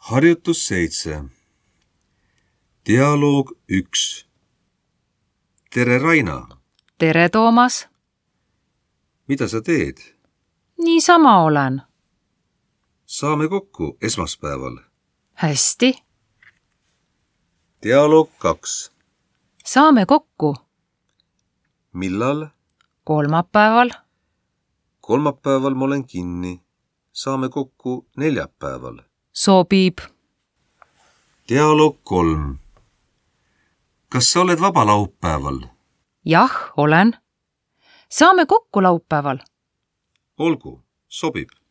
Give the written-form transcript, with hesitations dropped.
Harjutus 7. Dialoog 1. Tere, Raina! Tere, Toomas! Mida sa teed? Niisama olen. Saame kokku esmaspäeval. Hästi. Dialoog 2. Saame kokku. Millal? Kolmapäeval. Kolmapäeval ma olen kinni. Saame kokku neljapäeval. Sobib. Dialoog 3. Kas sa oled vaba laupäeval? Jah, olen. Saame kokku laupäeval. Olgu, sobib.